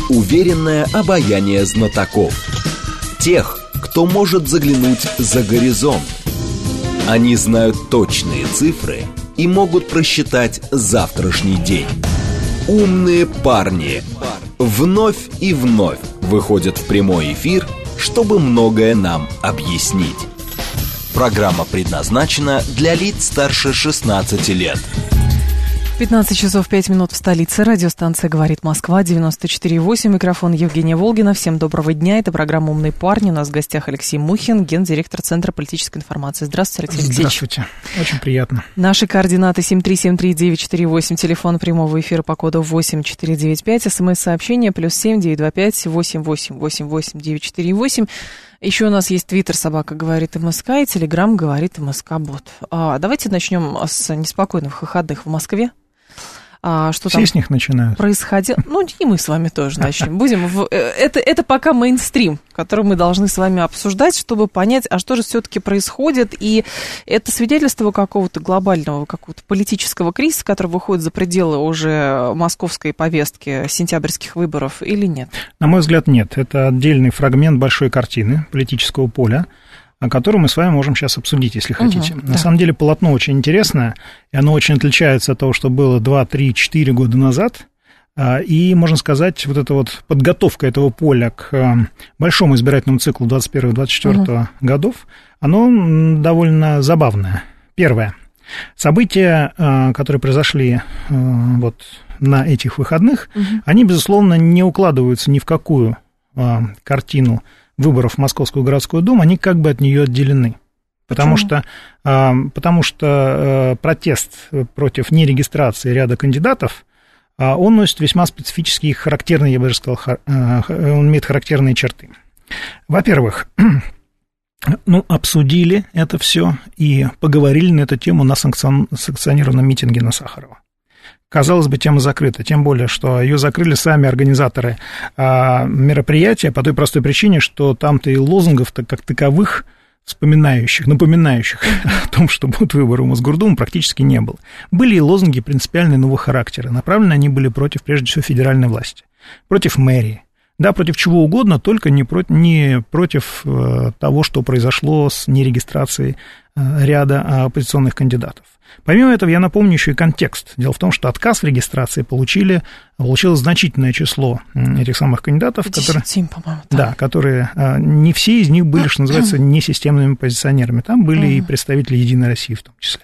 уверенное обаяние знатоков. Тех, кто может заглянуть за горизонт. Они знают точные цифры и могут просчитать завтрашний день. Умные парни вновь и вновь выходят в прямой эфир, чтобы многое нам объяснить. Программа предназначена для лиц старше 16 лет. 15 часов 5 минут в столице. Радиостанция «Говорит Москва», 94,8. Микрофон Евгения Волгина. Всем доброго дня. Это программа «Умные парни». У нас в гостях Алексей Мухин, гендиректор Центра политической информации. Здравствуйте, Алексей Алексеевич. Здравствуйте. Очень приятно. Наши координаты 7373948, телефон прямого эфира по коду 8495, смс-сообщение +7 925 8888 948. Еще у нас есть твиттер «Собака говорит МСК» и телеграм «Говорит МСК-бот». Давайте начнем с неспокойных выходных в Москве. Что все там с них начинают. Происходило. Ну, и мы с вами тоже начнем. Это пока мейнстрим, который мы должны с вами обсуждать, чтобы понять, а что же все-таки происходит. И это свидетельство какого-то глобального, какого-то политического кризиса, который выходит за пределы уже московской повестки сентябрьских выборов, или нет? На мой взгляд, нет. Это отдельный фрагмент большой картины политического поля, которую мы с вами можем сейчас обсудить, если хотите. На самом деле полотно очень интересное, и оно очень отличается от того, что было 2, 3, 4 года назад. И, можно сказать, вот эта вот подготовка этого поля к большому избирательному циклу 21-24 годов, оно довольно забавное. Первое. События, которые произошли вот на этих выходных, они, безусловно, не укладываются ни в какую картину выборов в Московскую городскую думу, они как бы от нее отделены. Потому что протест против нерегистрации ряда кандидатов, он носит весьма специфические, характерные, я бы даже сказал, он имеет характерные черты. Во-первых, обсудили это все и поговорили на эту тему на санкционированном митинге на Сахарова. Казалось бы, тема закрыта, тем более, что ее закрыли сами организаторы мероприятия по той простой причине, что там-то и лозунгов-то как таковых, напоминающих о том, что будут выборы в Мосгордуму, практически не было. Были и лозунги принципиально иного характера. Направлены они были против, прежде всего, федеральной власти, против мэрии. Да, против чего угодно, только не против того, что произошло с нерегистрацией ряда оппозиционных кандидатов. Помимо этого, я напомню еще и контекст. Дело в том, что отказ в регистрации получило значительное число этих самых кандидатов, 57, по-моему. Да, которые не все из них были, что называется, несистемными оппозиционерами. Там были и представители «Единой России» в том числе.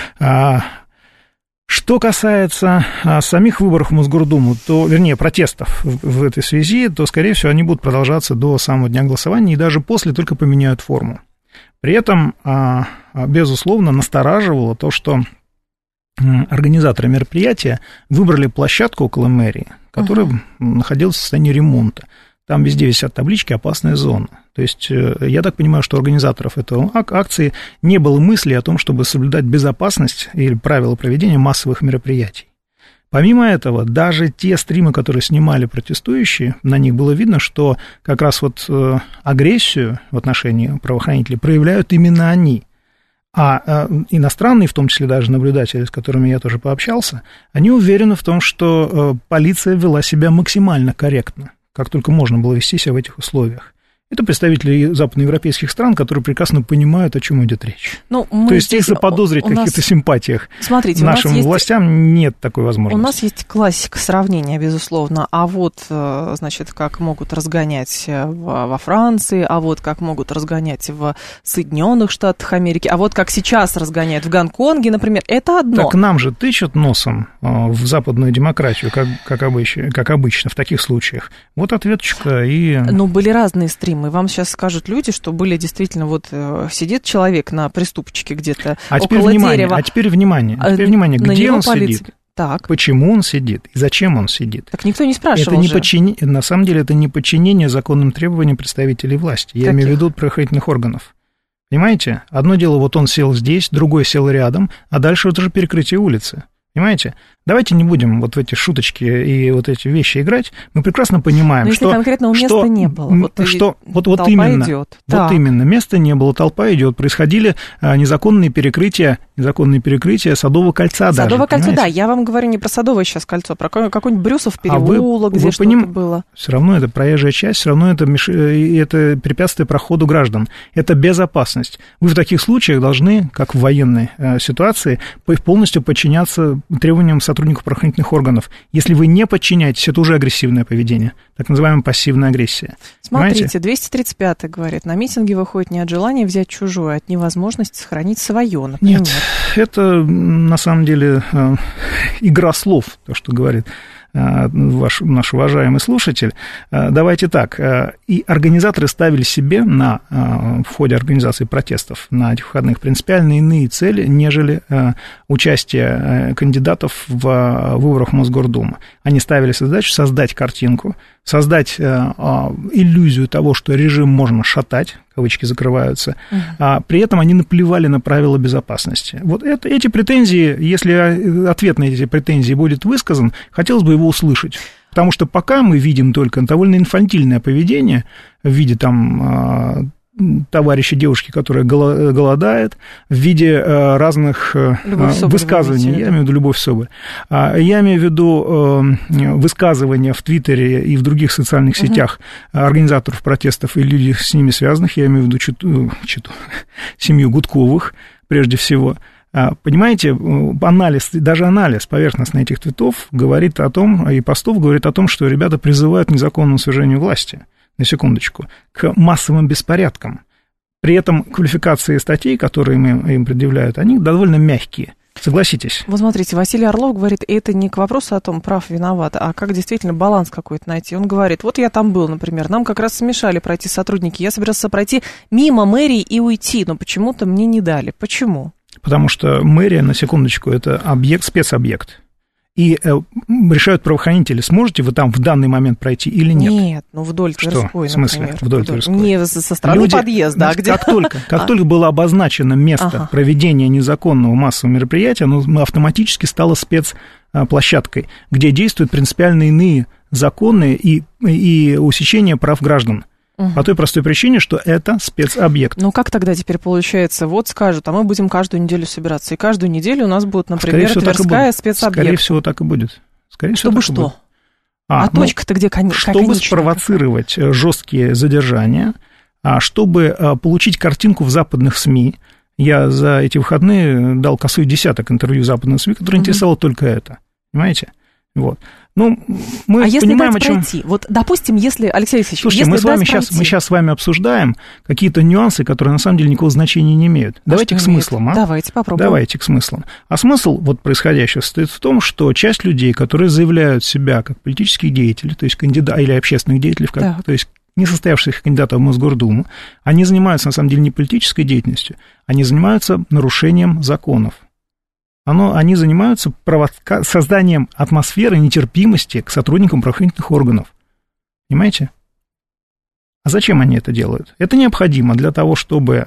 Что касается самих выборов в Мосгордуму, протестов в этой связи, то, скорее всего, они будут продолжаться до самого дня голосования и даже после только поменяют форму. При этом, безусловно, настораживало то, что организаторы мероприятия выбрали площадку около мэрии, которая находилась в состоянии ремонта. Там везде висят таблички «Опасная зона». То есть, я так понимаю, что у организаторов этой акции не было мысли о том, чтобы соблюдать безопасность или правила проведения массовых мероприятий. Помимо этого, даже те стримы, которые снимали протестующие, на них было видно, что как раз вот агрессию в отношении правоохранителей проявляют именно они. А иностранные, в том числе даже наблюдатели, с которыми я тоже пообщался, они уверены в том, что полиция вела себя максимально корректно, как только можно было вести себя в этих условиях. Это представители западноевропейских стран, которые прекрасно понимают, о чем идет речь. То есть их заподозрить в каких-то симпатиях нашим властям нет такой возможности. У нас есть классика сравнения, безусловно. А вот, значит, как могут разгонять во Франции, а вот как могут разгонять в Соединенных Штатах Америки, а вот как сейчас разгоняют в Гонконге, например, это одно. Так нам же тычут носом в западную демократию, как обычно в таких случаях. Вот ответочка и... Были разные стримы. И вам сейчас скажут люди, что были действительно, сидит человек на приступчике где-то около дерева. А теперь внимание, где он сидит? Так. Почему он сидит и зачем он сидит? Так никто не спрашивал На самом деле это не подчинение законным требованиям представителей власти. Я имею в виду правоохранительных органов. Понимаете? Одно дело, он сел здесь, другой сел рядом, а дальше это же перекрытие улицы. Понимаете? Давайте не будем вот в эти шуточки и вот эти вещи играть. Мы прекрасно понимаем, но что... если конкретного места не было, вот именно, идет. Вот именно, места не было, толпа идет. Происходили незаконные перекрытия Садового кольца даже. Садовое кольцо, да, я вам говорю не про Садовое сейчас кольцо, про какой-нибудь Брюсов переулок, где что-то было. Все равно это проезжая часть, все равно это препятствие проходу граждан. Это безопасность. Вы в таких случаях должны, как в военной ситуации, полностью подчиняться требованиям сотрудников правоохранительных органов. Если вы не подчиняетесь, это уже агрессивное поведение, так называемая пассивная агрессия. Смотрите, 235-й говорит, на митинги выходит не от желания взять чужое, а от невозможности сохранить свое, например. Нет, это на самом деле игра слов, то, что говорит наш уважаемый слушатель. Давайте так, и организаторы ставили себе в ходе организации протестов на этих выходных принципиально иные цели, нежели участие кандидатов в выборах в Мосгордуму. Они ставили задачу создать картинку, создать иллюзию того, что режим можно шатать, кавычки закрываются, а при этом они наплевали на правила безопасности. Вот эти претензии, если ответ на эти претензии будет высказан, хотелось бы его услышать. Потому что пока мы видим только довольно инфантильное поведение в виде там товарища девушки, которая голодает, в виде разных высказываний, я имею в виду Любовь Соболь, я имею в виду высказывания в Твиттере и в других социальных сетях организаторов протестов и людей с ними связанных, я имею в виду семью Гудковых, прежде всего. Понимаете, даже анализ поверхностный этих твитов говорит о том, и постов говорит о том, что ребята призывают к незаконному свержению власти. На секундочку, к массовым беспорядкам. При этом квалификации статей, которые им предъявляют, они довольно мягкие. Согласитесь. Вот смотрите, Василий Орлов говорит, это не к вопросу о том, прав, виноват, а как действительно баланс какой-то найти. Он говорит, вот я там был, например, нам как раз смешали пройти сотрудники, я собирался пройти мимо мэрии и уйти, но почему-то мне не дали. Почему? Потому что мэрия, на секундочку, это спецобъект. И решают правоохранители, сможете вы там в данный момент пройти или нет. Нет, вдоль Тверской, в смысле, например. Вдоль Тверской? Не со стороны подъезда, а где... Как только было обозначено место проведения незаконного массового мероприятия, оно автоматически стало спецплощадкой, где действуют принципиально иные законы и усечения прав граждан. По той простой причине, что это спецобъект. Ну, как тогда теперь получается? Вот скажут, а мы будем каждую неделю собираться, и каждую неделю у нас будет, например, Тверская спецобъект. Скорее всего, так и будет. Чтобы что? Точка-то где, чтобы спровоцировать жесткие задержания, чтобы получить картинку в западных СМИ. Я за эти выходные дал косой десяток интервью западных СМИ, которые интересовало только это. Понимаете? Вот. Мы если понимаем, дать пройти? Вот, допустим, если, Алексей Алексеевич, слушайте, мы сейчас с вами обсуждаем какие-то нюансы, которые на самом деле никакого значения не имеют. Давайте к смыслам. Давайте попробуем. Давайте к смыслам. А смысл вот происходящего состоит в том, что часть людей, которые заявляют себя как политические деятели, то есть кандидаты или общественных деятелей, то есть несостоявшихся кандидатов в Мосгордуму, они занимаются на самом деле не политической деятельностью, они занимаются нарушением законов. Они занимаются созданием атмосферы нетерпимости к сотрудникам правоохранительных органов. Понимаете? А зачем они это делают? Это необходимо для того, чтобы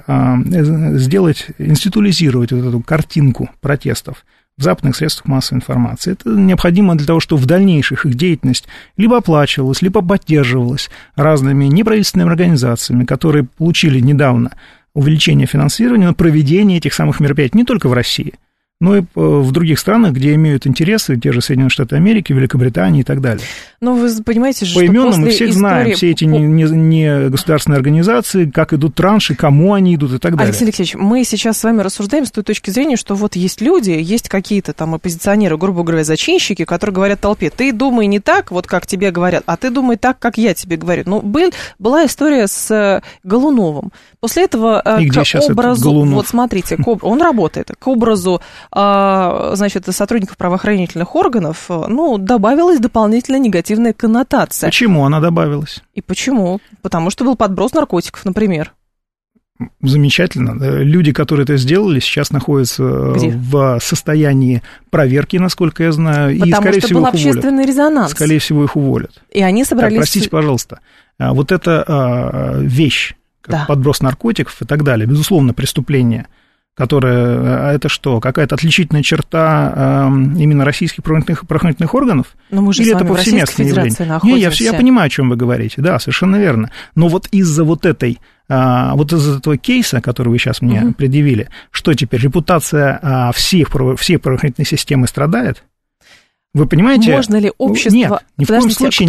институализировать вот эту картинку протестов в западных средствах массовой информации. Это необходимо для того, чтобы в дальнейших их деятельность либо оплачивалась, либо поддерживалась разными неправительственными организациями, которые получили недавно увеличение финансирования на проведение этих самых мероприятий не только в России, но и в других странах, где имеют интересы, те же Соединенные Штаты Америки, Великобритания и так далее. Но вы понимаете же, поименно мы всех знаем, все эти не государственные организации, как идут транши, кому они идут и так далее. Алексей Алексеевич, мы сейчас с вами рассуждаем с той точки зрения, что вот есть люди, есть какие-то там оппозиционеры, грубо говоря, зачинщики, которые говорят толпе, ты думай не так, вот как тебе говорят, а ты думай так, как я тебе говорю. Ну, была история с Голуновым. После этого к образу, вот смотрите, он работает, к образу, значит, сотрудников правоохранительных органов, добавилась дополнительная негативная коннотация. Почему она добавилась? И почему? Потому что был подброс наркотиков, например. Замечательно. Люди, которые это сделали, сейчас находятся Где? в состоянии проверки, насколько я знаю, потому и, скорее что всего, был их общественный уволят. резонанс. Скорее всего, их уволят. И они собрались... Так, простите, пожалуйста, вот эта вещь, как подброс наркотиков и так далее, безусловно, преступление, которая, это что, какая-то отличительная черта именно российских правоохранительных органов? Но мы же или с вами это повсеместное явление? Находимся. Я понимаю, о чем вы говорите, да, совершенно верно. Но вот из-за из-за этого кейса, который вы сейчас мне предъявили, что теперь, репутация всей правоохранительной системы страдает? Вы понимаете? Можно ли общество... Нет, ни в коем случае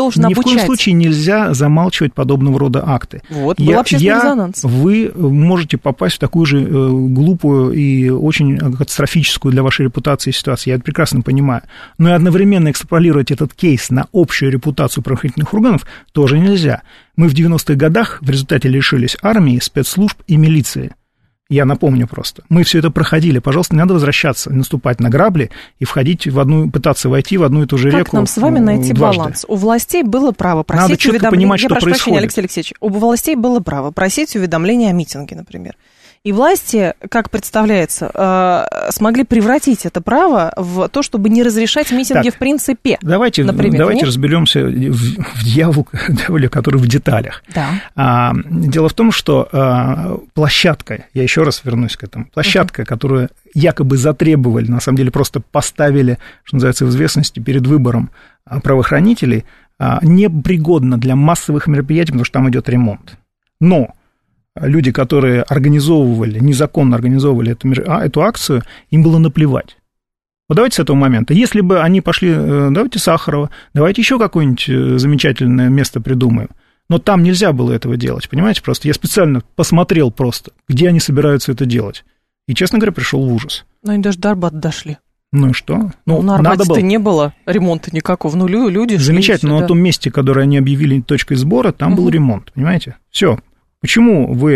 нельзя замалчивать подобного рода акты. Вот, был общественный резонанс. Вы можете попасть в такую же глупую и очень катастрофическую для вашей репутации ситуацию, я это прекрасно понимаю. Но и одновременно экстраполировать этот кейс на общую репутацию правоохранительных органов тоже нельзя. Мы в 90-х годах в результате лишились армии, спецслужб и милиции. Я напомню просто. Мы все это проходили. Пожалуйста, не надо возвращаться, наступать на грабли и пытаться войти в одну и ту же реку. Как нам с вами найти баланс? У властей было право просить надо четко понимать, что происходит. Прощения, Алексей Алексеевич, у властей было право просить уведомления о митинге, например. И власти, как представляется, смогли превратить это право в то, чтобы не разрешать митинги в принципе. Давайте разберемся в дьяволе, который в деталях. Да. Дело в том, что площадка, я еще раз вернусь к этому, площадка, которую якобы затребовали, на самом деле просто поставили, что называется, в известности перед выбором правоохранителей, непригодна для массовых мероприятий, потому что там идет ремонт. Но люди, которые незаконно организовывали эту акцию, им было наплевать. Вот давайте с этого момента. Если бы они пошли, давайте Сахарова, давайте еще какое-нибудь замечательное место придумаем. Но там нельзя было этого делать, понимаете? Просто я специально посмотрел просто, где они собираются это делать. И, честно говоря, пришел в ужас. Но они даже до Арбата дошли. Ну и что? На Арбате-то не было ремонта никакого. Люди замечательно, но на том месте, которое они объявили точкой сбора, там был ремонт, понимаете? Все. Почему вы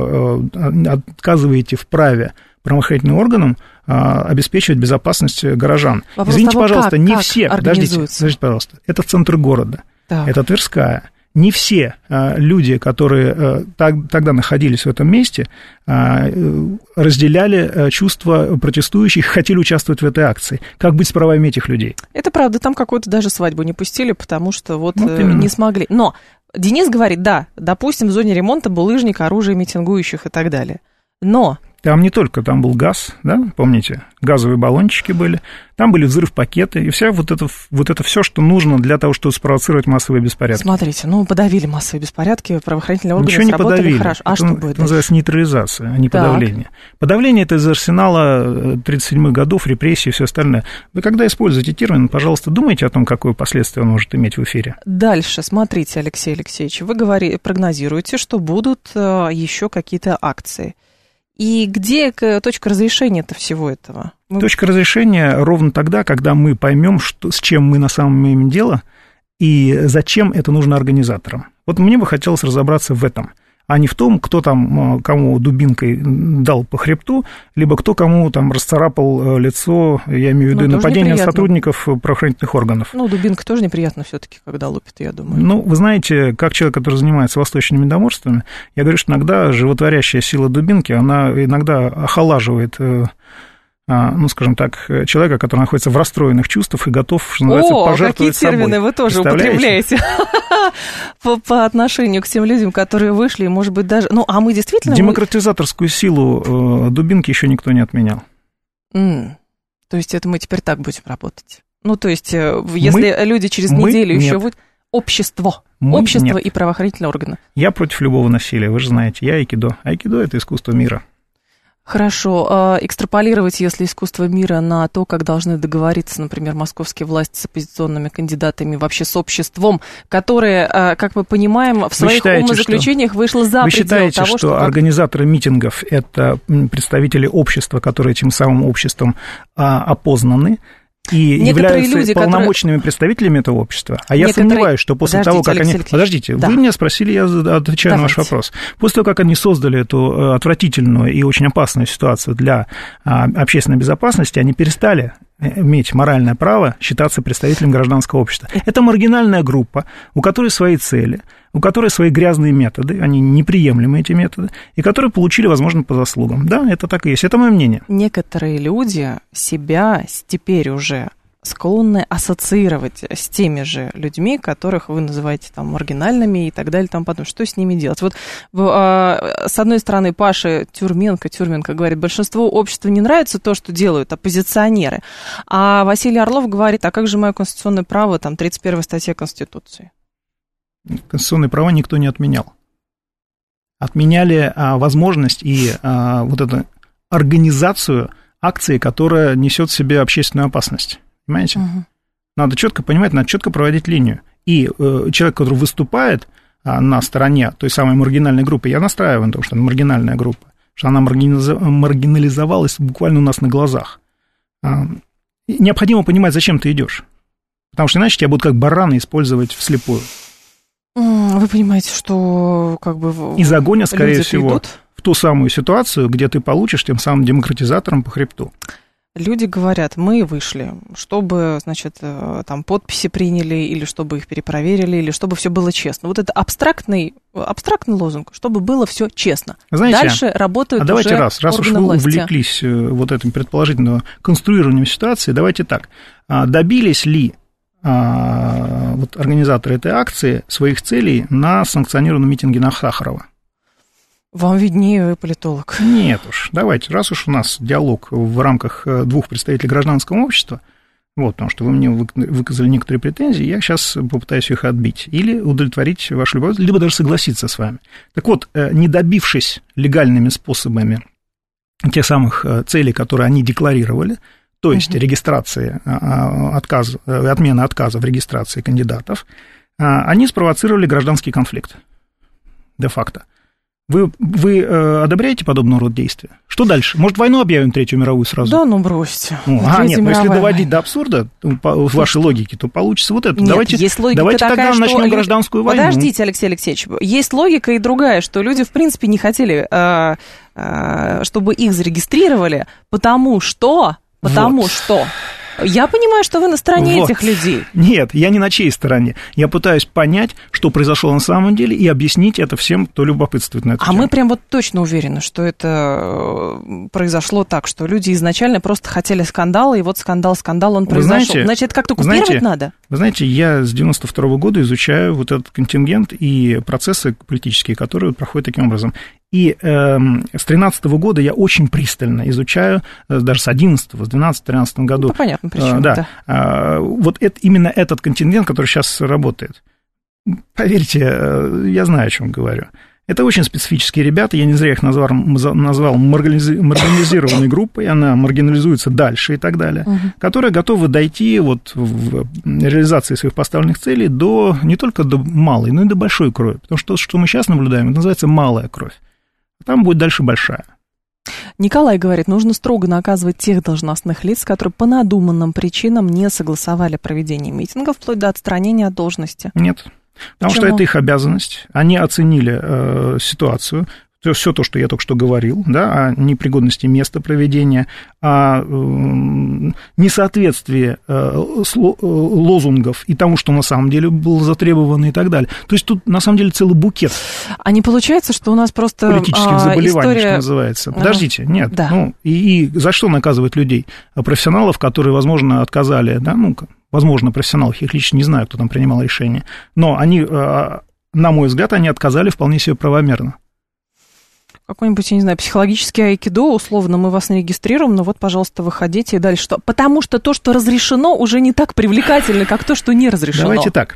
отказываете в праве правоохранительным органам обеспечивать безопасность горожан? Вопрос Извините, того, пожалуйста, не как все, подождите, пожалуйста, это центр города, это Тверская. Не все люди, которые тогда находились в этом месте, разделяли чувства протестующих, хотели участвовать в этой акции. Как быть с правами этих людей? Это правда, там какую-то даже свадьбу не пустили, потому что не смогли. Но Денис говорит, да, допустим, в зоне ремонта булыжник, оружие митингующих и так далее. Но... Там не только, там был газ, да, помните, газовые баллончики были, там были взрыв-пакеты, и вся вот это все, что нужно для того, чтобы спровоцировать массовые беспорядки. Смотрите, подавили массовые беспорядки, правоохранительные органы ничего не сработали подавили. Хорошо. А что будет? Это называется нейтрализация, а не подавление. Подавление – это из арсенала 37-х годов, репрессий и все остальное. Вы когда используете термин, пожалуйста, думайте о том, какое последствие он может иметь в эфире. Дальше, смотрите, Алексей Алексеевич, вы прогнозируете, что будут еще какие-то акции. И где точка разрешения-то всего этого? Точка разрешения ровно тогда, когда мы поймем, с чем мы на самом деле имеем дело, и зачем это нужно организаторам. Вот мне бы хотелось разобраться в этом, а не в том, кто там кому дубинкой дал по хребту, либо кто кому там расцарапал лицо, я имею в виду нападение на сотрудников правоохранительных органов. Дубинка тоже неприятно все-таки, когда лупит, я думаю. Вы знаете, как человек, который занимается восточными доморствами, я говорю, что иногда животворящая сила дубинки, она иногда охолаживает, скажем так, человека, который находится в расстроенных чувствах и готов, что называется, пожертвовать собой. Какие термины вы тоже употребляете по отношению к тем людям, которые вышли, и, может быть, даже... мы действительно... Демократизаторскую силу дубинки еще никто не отменял. То есть это мы теперь так будем работать? То есть если люди через неделю еще будут... Общество и правоохранительные органы. Я против любого насилия, вы же знаете, я айкидо. Айкидо – это искусство мира. Хорошо. Экстраполировать, если искусство мира, на то, как должны договориться, например, московские власти с оппозиционными кандидатами, вообще с обществом, которое, как мы понимаем, в своих умозаключениях вышло за пределы того, что... Вы считаете, что организаторы митингов – это представители общества, которые этим самым обществом опознаны, и являются люди, полномочными представителями этого общества. А я сомневаюсь, что после того, как они... Подождите, вы меня спросили, я отвечаю на ваш вопрос. После того, как они создали эту отвратительную и очень опасную ситуацию для общественной безопасности, они перестали иметь моральное право считаться представителем гражданского общества. Это маргинальная группа, у которой свои цели, у которой свои грязные методы, они неприемлемые, эти методы, и которые получили, возможно, по заслугам. Да, это так и есть, это мое мнение. Некоторые люди себя теперь уже склонны ассоциировать с теми же людьми, которых вы называете там маргинальными и так далее, там потом, что с ними делать? Вот с одной стороны Паша Тюрменко говорит, большинству общества не нравится то, что делают оппозиционеры, а Василий Орлов говорит, а как же мое конституционное право, там 31 статья Конституции? Конституционные права никто не отменял. Отменяли возможность и вот эту организацию акции, которая несет в себе общественную опасность. Понимаете? Угу. Надо четко понимать, надо четко проводить линию. И человек, который выступает на стороне той самой маргинальной группы, я настраиваю на то, что она маргинальная группа, что она маргинализовалась буквально у нас на глазах. Необходимо понимать, зачем ты идешь. Потому что иначе тебя будут как барана использовать вслепую. Вы понимаете, что как бы... И загонят, скорее всего, идут в ту самую ситуацию, где ты получишь тем самым демократизатором по хребту. Люди говорят, мы вышли, чтобы, значит, там подписи приняли, или чтобы их перепроверили, или чтобы все было честно. Вот это абстрактный лозунг, чтобы было все честно. Знаете, дальше работают уже органы власти. Раз уж вы увлеклись вот этим предположительным конструированием ситуации, давайте так. Добились ли вот организаторы этой акции своих целей на санкционированном митинге на Сахарова? Вам виднее, вы политолог. Нет уж, давайте, раз уж у нас диалог в рамках двух представителей гражданского общества, вот, потому что вы мне выказали некоторые претензии, я сейчас попытаюсь их отбить или удовлетворить вашу любопытство, либо даже согласиться с вами. Так вот, не добившись легальными способами тех самых целей, которые они декларировали, то есть регистрации отмены отказа в регистрации кандидатов, они спровоцировали гражданский конфликт, де-факто. Вы одобряете подобного рода действия? Что дальше? Может, войну объявим, Третью мировую сразу? Да, ну бросьте. Нет, но если доводить до абсурда, в вашей логике, то получится вот это. Нет, давайте тогда начнем гражданскую войну. Подождите, Алексей Алексеевич, есть логика и другая, что люди, в принципе, не хотели, чтобы их зарегистрировали, потому что... Я понимаю, что вы на стороне этих людей. Нет, я не на чьей стороне. Я пытаюсь понять, что произошло на самом деле, и объяснить это всем, кто любопытствует на эту тему. Мы прям вот точно уверены, что это произошло так, что люди изначально просто хотели скандала, и вот скандал, он произошел. Значит, это как-то купировать надо? Вы знаете, я с 92-го года изучаю вот этот контингент и процессы политические, которые проходят таким образом. И с 13-го года я очень пристально изучаю, даже с 11-го, с 12-13 году. По понятным причинам, да. Вот именно этот контингент, который сейчас работает. Поверьте, я знаю, о чем говорю. Это очень специфические ребята, я не зря их назвал маргинализированной группой, она маргинализуется дальше и так далее, которые готовы дойти вот в реализации своих поставленных целей не только до малой, но и до большой крови. Потому что то, что мы сейчас наблюдаем, это называется малая кровь. Там будет дальше большая. Николай говорит, нужно строго наказывать тех должностных лиц, которые по надуманным причинам не согласовали проведение митингов, вплоть до отстранения от должности. Нет, потому что это их обязанность. Они оценили ситуацию, все то, что я только что говорил, да, о непригодности места проведения, о несоответствии лозунгов и тому, что на самом деле было затребовано и так далее. То есть тут на самом деле целый букет. А не получается, что у нас просто политических заболеваний, история... что называется. Подождите, нет. Да. И за что наказывать людей? Профессионалов, которые, возможно, отказали, да, возможно, профессионалов, я их лично не знаю, кто там принимал решение, но они, на мой взгляд, они отказали вполне себе правомерно. Какой-нибудь, я не знаю, психологический айкидо, условно, мы вас не регистрируем, но вот, пожалуйста, выходите и дальше что? Потому что то, что разрешено, уже не так привлекательно, как то, что не разрешено. Давайте так.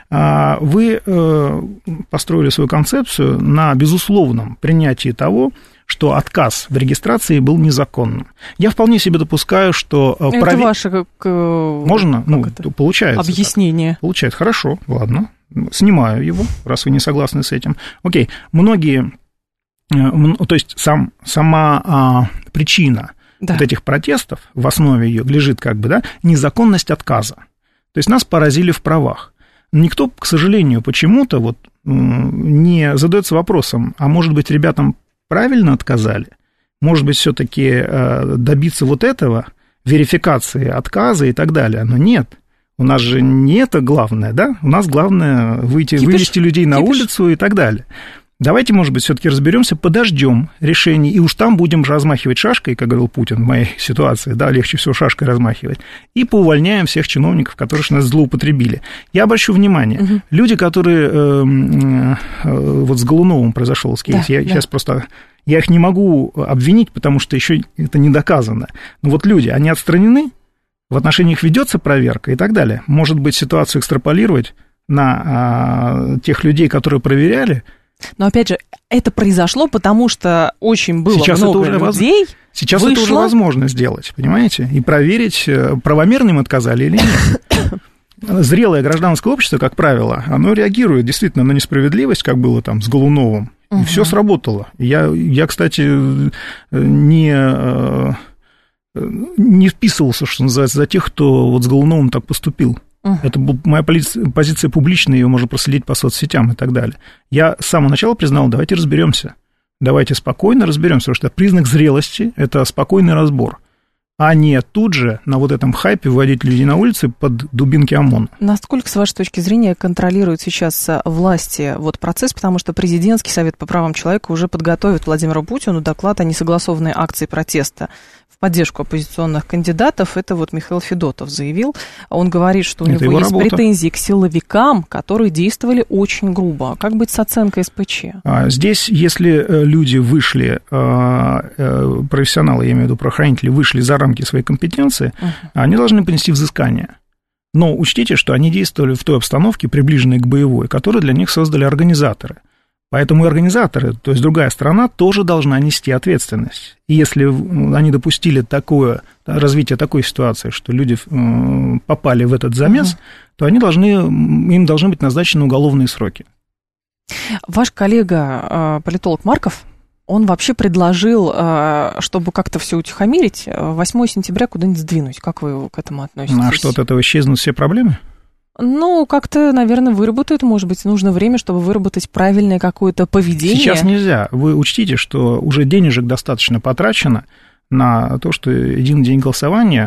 Вы построили свою концепцию на безусловном принятии того, что отказ в регистрации был незаконным. Я вполне себе допускаю, что... Это ваше Можно? Получается. Объяснение. Так. Получается. Хорошо, ладно. Снимаю его, раз вы не согласны с этим. Окей. Многие... То есть сама причина вот этих протестов, в основе ее лежит незаконность отказа. То есть нас поразили в правах. Никто, к сожалению, почему-то не задается вопросом, а может быть, ребятам правильно отказали? Может быть, все-таки добиться вот этого, верификации отказа и так далее? Но нет. У нас же не это главное, да? У нас главное вывести людей на улицу и так далее. Давайте, может быть, все-таки разберемся, подождем решений, и уж там будем размахивать шашкой, как говорил Путин в моей ситуации, да, легче всего шашкой размахивать, и поувольняем всех чиновников, которые нас злоупотребили. Я обращу внимание, люди, которые, вот с Голуновым произошел кейс, сейчас просто, я их не могу обвинить, потому что еще это не доказано, но вот люди, они отстранены, в отношении них ведется проверка и так далее. Может быть, ситуацию экстраполировать на тех людей, которые проверяли. Но, опять же, это произошло, потому что очень было сейчас много людей. Сейчас это уже возможно сделать, понимаете? И проверить, правомерно им отказали или нет. Зрелое гражданское общество, как правило, оно реагирует действительно на несправедливость, как было там с Голуновым, и все сработало. Я, кстати, не вписывался, что называется, за тех, кто вот с Голуновым так поступил. Это моя позиция публичная, ее можно проследить по соцсетям и так далее. Я с самого начала признал, давайте разберемся, давайте спокойно разберемся, потому что признак зрелости – это спокойный разбор, а не тут же на вот этом хайпе вводить людей на улицы под дубинки ОМОНа. Насколько, с вашей точки зрения, контролируют сейчас власти вот процесс, потому что президентский совет по правам человека уже подготовит Владимиру Путину доклад о несогласованной акции протеста в поддержку оппозиционных кандидатов. Это вот Михаил Федотов заявил. Он говорит, что у него есть претензии к силовикам, которые действовали очень грубо. Как быть с оценкой СПЧ? Здесь, если люди вышли, профессионалы, я имею в виду правоохранители, вышли за рамки своей компетенции, они должны понести взыскание. Но учтите, что они действовали в той обстановке, приближенной к боевой, которую для них создали организаторы. Поэтому и организаторы, то есть другая сторона, тоже должна нести ответственность. И если они допустили развитие такой ситуации, что люди попали в этот замес, то им должны быть назначены уголовные сроки. Ваш коллега, политолог Марков, он вообще предложил, чтобы как-то все утихомирить, 8 сентября куда-нибудь сдвинуть. Как вы к этому относитесь? А что, от этого исчезнут все проблемы? Ну, как-то, наверное, выработают, может быть, нужно время, чтобы выработать правильное какое-то поведение. Сейчас нельзя. Вы учтите, что уже денежек достаточно потрачено на то, что один день голосования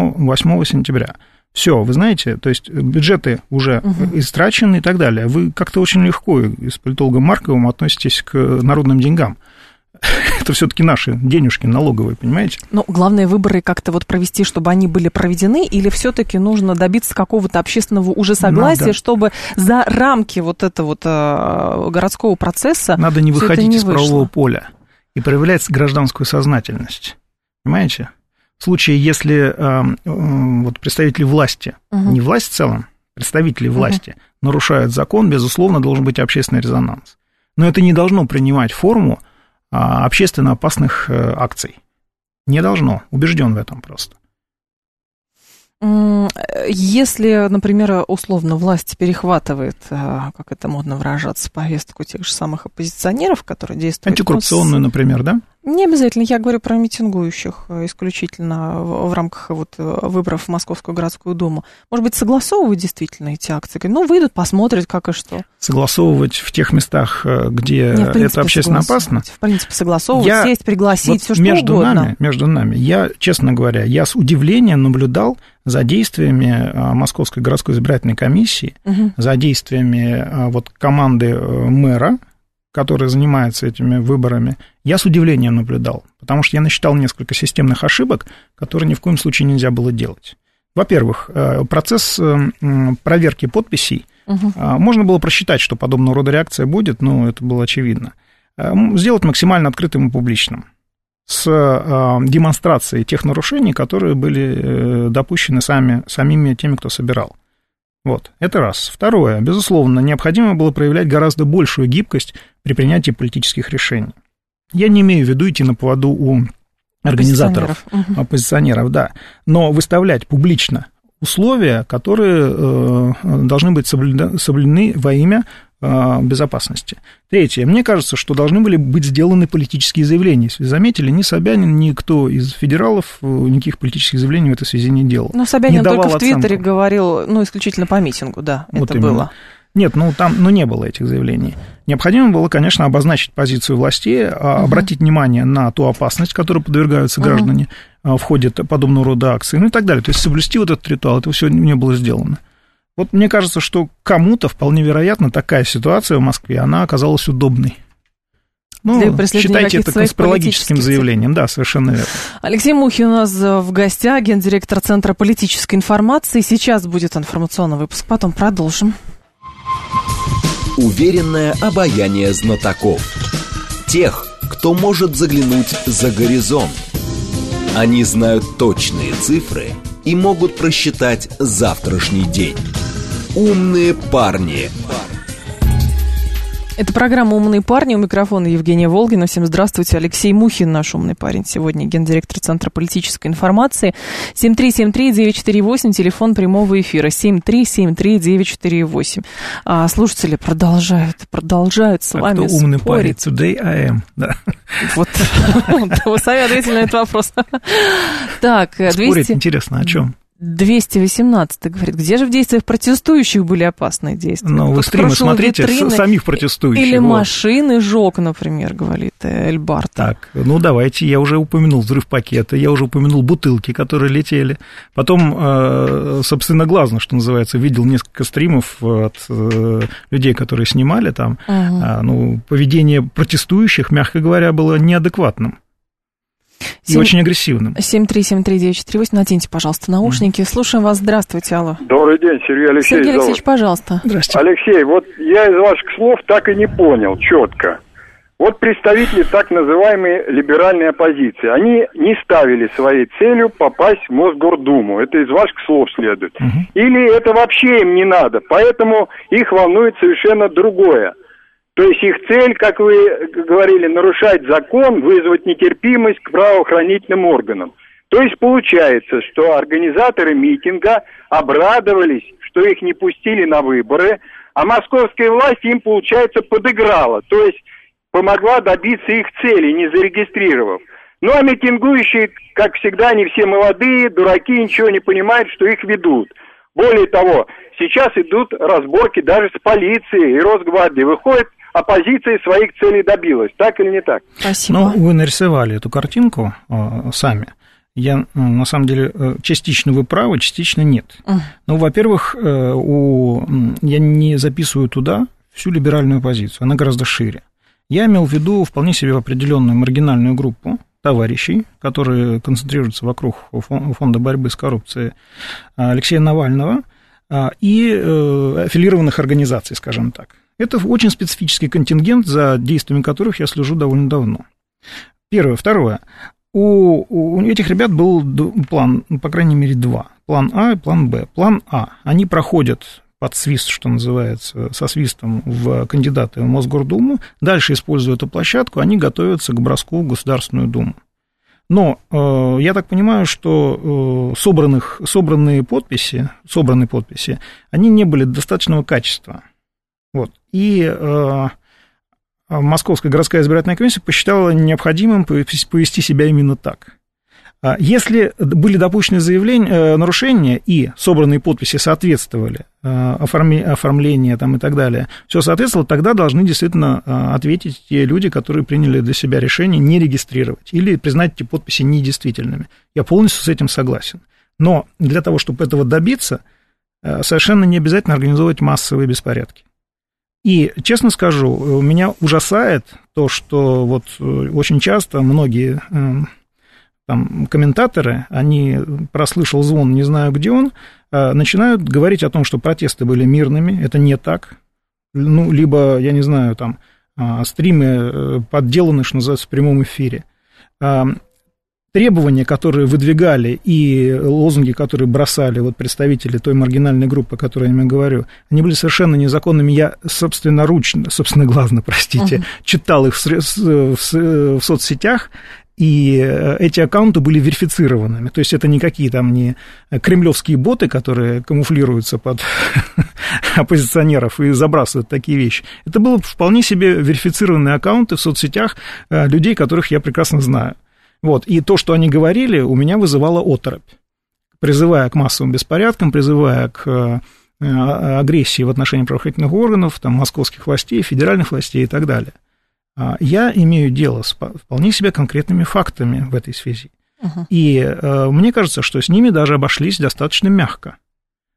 8 сентября. Все, вы знаете, то есть бюджеты уже истрачены и так далее. Вы как-то очень легко с политологом Марковым относитесь к народным деньгам. Это все-таки наши денежки налоговые, понимаете? Но главное выборы как-то вот провести, чтобы они были проведены, или все-таки нужно добиться какого-то общественного уже согласия, чтобы за рамки вот этого вот городского процесса надо не выходить из правового поля и проявлять гражданскую сознательность, понимаете? В случае, если вот представители власти, не власть в целом, представители власти нарушают закон, безусловно, должен быть общественный резонанс. Но это не должно принимать форму общественно опасных акций. Не должно. Убежден в этом просто. Если, например, условно власть перехватывает, как это модно выражаться, повестку тех же самых оппозиционеров, которые действуют... Антикоррупционную, например, да? Не обязательно, я говорю про митингующих исключительно в рамках вот выборов в Московскую городскую думу. Может быть, согласовывать действительно эти акции? Ну, выйдут, посмотрят, как и что. Согласовывать в тех местах, где это общественно опасно? В принципе, согласовывать, сесть, пригласить, вот все что угодно. Между нами, я, честно говоря, я с удивлением наблюдал за действиями Московской городской избирательной комиссии, за действиями вот команды мэра, который занимается этими выборами, я с удивлением наблюдал, потому что я насчитал несколько системных ошибок, которые ни в коем случае нельзя было делать. Во-первых, процесс проверки подписей, можно было просчитать, что подобного рода реакция будет, но это было очевидно. Сделать максимально открытым и публичным, с демонстрацией тех нарушений, которые были допущены самими теми, кто собирал. Вот, это раз. Второе, безусловно, необходимо было проявлять гораздо большую гибкость при принятии политических решений. Я не имею в виду идти на поводу у организаторов, оппозиционеров, да, но выставлять публично условия, которые должны быть соблюдены во имя безопасности. Третье. Мне кажется, что должны были быть сделаны политические заявления. Если заметили, ни Собянин, никто из федералов никаких политических заявлений в этой связи не делал. Но Собянин только в Твиттере говорил, исключительно по митингу, да, вот это именно было. Нет, там не было этих заявлений. Необходимо было, конечно, обозначить позицию властей, обратить внимание на ту опасность, которой подвергаются граждане в ходе подобного рода акций, и так далее. То есть соблюсти вот этот ритуал, этого все не было сделано. Вот мне кажется, что кому-то вполне вероятно такая ситуация в Москве, она оказалась удобной. считайте это конспирологическим заявлением. Да, совершенно верно. Алексей Мухин у нас в гостях, гендиректор Центра политической информации. Сейчас будет информационный выпуск, потом продолжим. Уверенное обаяние знатоков. Тех, кто может заглянуть за горизонт. Они знают точные цифры и могут просчитать завтрашний день. Умные парни. Это программа «Умные парни». У микрофона Евгения Волгина. Всем здравствуйте. Алексей Мухин, наш умный парень. Сегодня гендиректор Центра политической информации. 7373948, телефон прямого эфира. 7373948. Слушатели продолжают с вами кто умный парень? спорить. Today I am. Да. Вот. Вы сами ответили на этот вопрос. Так, спорить интересно, о чем? 218 говорит, где же в действиях протестующих были опасные действия? Ну, вы стримы смотрите самих протестующих. Или машины жёг, например, говорит Эльбарт. Так, ну давайте, я уже упомянул взрыв пакета, я уже упомянул бутылки, которые летели. Потом, собственно, глазно, что называется, видел несколько стримов от людей, которые снимали там. Ну, поведение протестующих, мягко говоря, было неадекватным. И очень агрессивным. 7373948, наденьте, пожалуйста, наушники. Слушаем вас. Здравствуйте, алло. Добрый день, Сергей Алексеевич. Сергей Алексеевич, пожалуйста. Здравствуйте. Алексей, вот я из ваших слов так и не понял четко. Вот представители так называемой либеральной оппозиции, они не ставили своей целью попасть в Мосгордуму. Это из ваших слов следует. Или это вообще им не надо, поэтому их волнует совершенно другое. То есть их цель, как вы говорили, нарушать закон, вызвать нетерпимость к правоохранительным органам. То есть получается, что организаторы митинга обрадовались, что их не пустили на выборы, а московская власть им, получается, подыграла. То есть помогла добиться их цели, не зарегистрировав. Ну а митингующие, как всегда, не все молодые, дураки, ничего не понимают, что их ведут. Более того, сейчас идут разборки даже с полицией и Росгвардией. Выходит, оппозиция своих целей добилась. Так или не так? Спасибо. Ну, вы нарисовали эту картинку сами. Я, на самом деле, частично вы правы, частично нет. Ну, во-первых, я не записываю туда всю либеральную позицию, она гораздо шире. Я имел в виду вполне себе определенную маргинальную группу товарищей, которые концентрируются вокруг Фонда борьбы с коррупцией Алексея Навального и аффилированных организаций, скажем так. Это очень специфический контингент, за действиями которых я слежу довольно давно. Первое. Второе. У этих ребят был план, по крайней мере, два. План А и план Б. План А. Они проходят под свист, что называется, со свистом в кандидаты в Мосгордуму. Дальше, используя эту площадку, они готовятся к броску в Государственную Думу. Но я так понимаю, что собранные подписи, они не были достаточного качества. Вот. И Московская городская избирательная комиссия посчитала необходимым повести себя именно так. Если были допущены нарушения и собранные подписи соответствовали оформлению там, и так далее, все соответствовало, тогда должны действительно ответить те люди, которые приняли для себя решение не регистрировать или признать эти подписи недействительными. Я полностью с этим согласен. Но для того, чтобы этого добиться, совершенно не обязательно организовывать массовые беспорядки. И, честно скажу, меня ужасает то, что вот очень часто многие там, комментаторы, они, прослышал звон, не знаю, где он, начинают говорить о том, что протесты были мирными, это не так, ну, либо, я не знаю, там, стримы подделаны, что называется, в прямом эфире. Требования, которые выдвигали, и лозунги, которые бросали вот представители той маргинальной группы, о которой я говорю, они были совершенно незаконными. Я собственноглазно, читал их в соцсетях, и эти аккаунты были верифицированными. То есть это никакие там не кремлевские боты, которые камуфлируются под оппозиционеров и забрасывают такие вещи. Это были вполне себе верифицированные аккаунты в соцсетях людей, которых я прекрасно знаю. Вот, и то, что они говорили, у меня вызывало оторопь, призывая к массовым беспорядкам, призывая к агрессии в отношении правоохранительных органов, там, московских властей, федеральных властей и так далее. Я имею дело с вполне себе конкретными фактами в этой связи. И мне кажется, что с ними даже обошлись достаточно мягко.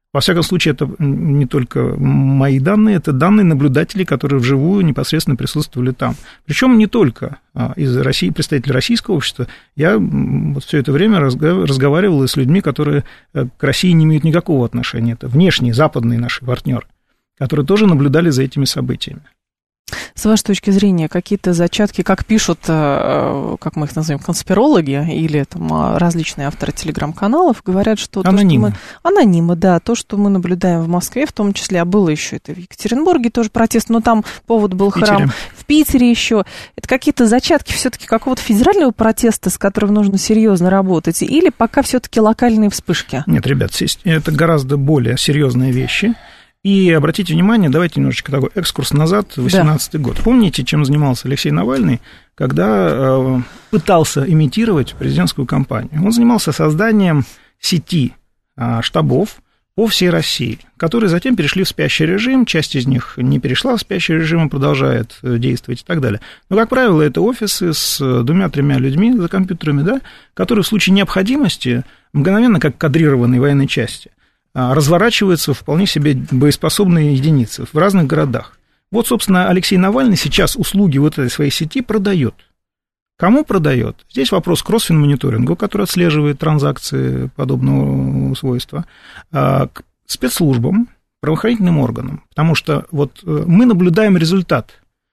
Во всяком случае, это не только мои данные, это данные наблюдателей, которые вживую непосредственно присутствовали там. Причем не только из России, представителей российского общества. Я вот все это время разговаривал и с людьми, которые к России не имеют никакого отношения. Это внешние, западные наши партнеры, которые тоже наблюдали за этими событиями. С вашей точки зрения, какие-то зачатки, как пишут, как мы их назовем, конспирологи или там различные авторы телеграм-каналов, говорят, что... Анонимы. Анонимы, да. То, что мы наблюдаем в Москве, в том числе, а было еще это в Екатеринбурге тоже протест, но там повод был храм. В Питере еще. Это какие-то зачатки все-таки какого-то федерального протеста, с которым нужно серьезно работать, или пока все-таки локальные вспышки? Нет, ребят, это гораздо более серьезные вещи. И обратите внимание, давайте немножечко такой экскурс назад, 2018 год. Помните, чем занимался Алексей Навальный, когда пытался имитировать президентскую кампанию? Он занимался созданием сети штабов по всей России, которые затем перешли в спящий режим, часть из них не перешла в спящий режим и продолжает действовать и так далее. Но, как правило, это офисы с 2-3 людьми за компьютерами, да, которые в случае необходимости мгновенно, как кадрированные военной части, разворачиваются в вполне себе боеспособные единицы в разных городах. Вот, собственно, Алексей Навальный сейчас услуги вот этой своей сети продает. Кому продает? Здесь вопрос к Росфинмониторингу, который отслеживает транзакции подобного свойства, к спецслужбам, правоохранительным органам, потому что вот мы наблюдаем результат,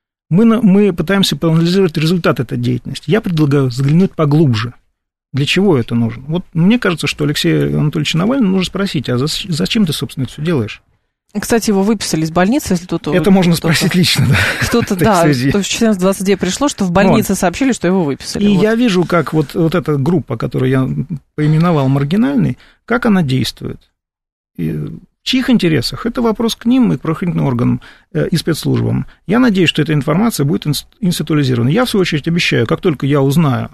мы пытаемся проанализировать результат этой деятельности. Я предлагаю взглянуть поглубже. Для чего это нужно? Вот мне кажется, что Алексея Анатольевича Навального нужно спросить, а зачем ты, собственно, это все делаешь? Кстати, его выписали из больницы, если кто-то... Это можно спросить лично, да. Кто-то, да, то в 14:29 пришло, что в больнице сообщили, что его выписали. И я вижу, как вот эта группа, которую я поименовал маргинальной, как она действует. И в чьих интересах? Это вопрос к ним и к правоохранительным органам и спецслужбам. Я надеюсь, что эта информация будет институализирована. Я, в свою очередь, обещаю, как только я узнаю,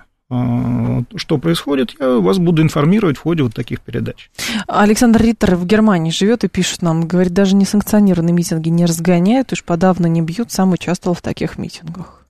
что происходит, я вас буду информировать в ходе вот таких передач. Александр Риттер в Германии живет и пишет нам, говорит, даже несанкционированные митинги не разгоняют, уж подавно не бьют, сам участвовал в таких митингах.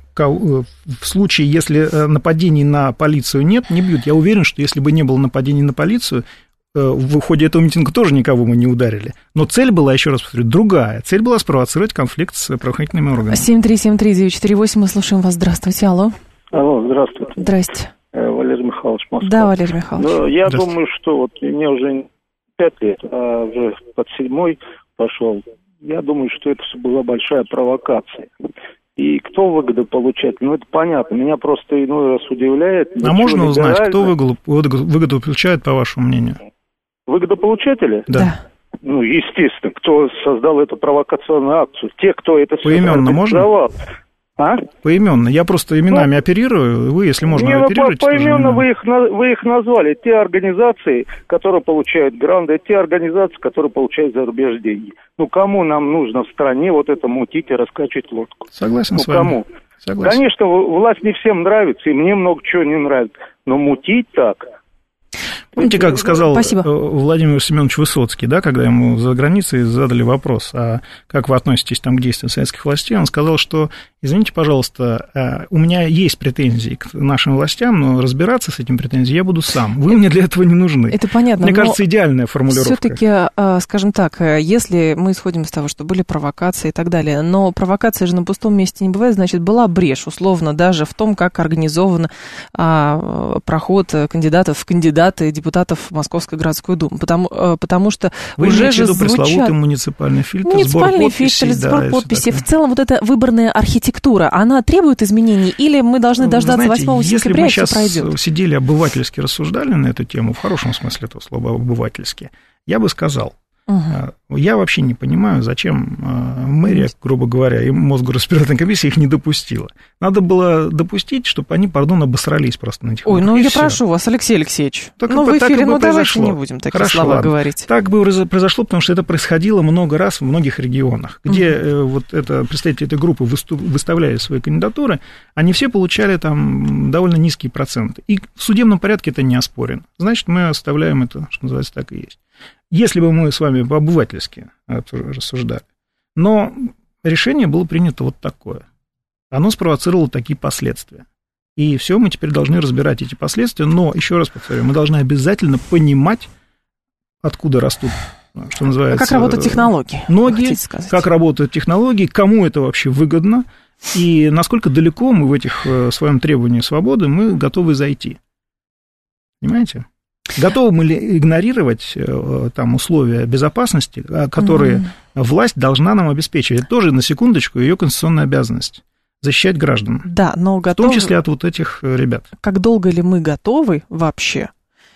В случае, если нападений на полицию нет, не бьют. Я уверен, что если бы не было нападений на полицию, в ходе этого митинга тоже никого мы не ударили. Но цель была, еще раз повторю, другая. Цель была спровоцировать конфликт с правоохранительными органами. 7373948, мы слушаем вас. Здравствуйте, алло. Алло, здравствуйте. Здрасте. Валерий Михайлович, Москва. Да, Валерий Михайлович. Но я думаю, что вот мне уже 5 лет, а уже под 7 пошел. Я думаю, что это все была большая провокация. И кто выгодополучатель? Ну, это понятно. Меня просто иной раз удивляет. А можно узнать, кто выгоду получает, по вашему мнению? Выгодополучатели? Да. Ну, естественно, кто создал эту провокационную акцию. Те, кто это все поименно можно? А? Поименно. Я просто именами оперирую. Вы, если можно, оперируйте. Поименно вы их назвали. Те организации, которые получают гранты, те организации, которые получают за рубеж деньги. Ну, кому нам нужно в стране вот это мутить и раскачивать лодку? Согласен с вами. Кому? Согласен. Конечно, власть не всем нравится, и мне много чего не нравится. Но мутить так... Помните, как сказал Владимир Семенович Высоцкий, да, когда ему за границей задали вопрос, а как вы относитесь там к действиям советских властей, он сказал, что, извините, пожалуйста, у меня есть претензии к нашим властям, но разбираться с этими претензиями я буду сам. Вы мне для этого не нужны. Это понятно. Мне кажется, идеальная формулировка. Все-таки, скажем так, если мы исходим из того, что были провокации и так далее, но провокация же на пустом месте не бывает, значит, была брешь, условно, даже в том, как организован проход кандидатов в кандидаты депутатов в Московской городскую думу, потому что вы уже же звучат... пресловутый муниципальный фильтр, сбор подписей. В целом вот эта выборная архитектура, она требует изменений, или мы должны дождаться 8 сентября, и все пройдет? Если бы мы сейчас сидели обывательски рассуждали на эту тему, в хорошем смысле этого слова обывательски, я бы сказал, я вообще не понимаю, зачем мэрия, грубо говоря, и Мосгорраспределительная комиссия их не допустила. Надо было допустить, чтобы они, обосрались просто на этих выборах. Ой, ну я прошу вас, Алексей Алексеевич, в эфире, давайте не будем такие слова говорить. Так бы произошло, потому что это происходило много раз в многих регионах, где вот представители этой группы выставляли свои кандидатуры, они все получали там довольно низкие проценты. И в судебном порядке это не оспорено. Значит, мы оставляем это, что называется, так и есть. Если бы мы с вами по-обывательски рассуждали. Но решение было принято вот такое. Оно спровоцировало такие последствия. И все, мы теперь должны разбирать эти последствия. Но, еще раз повторю, мы должны обязательно понимать, откуда растут что называется... Как работают технологии? Ноги, как работают технологии, кому это вообще выгодно, и насколько далеко мы в в своем требовании свободы мы готовы зайти. Понимаете? Готовы мы ли игнорировать там условия безопасности, которые власть должна нам обеспечивать? Это тоже, на секундочку, ее конституционная обязанность. Защищать граждан. Да, но готовы... В том числе от вот этих ребят. Как долго ли мы готовы вообще?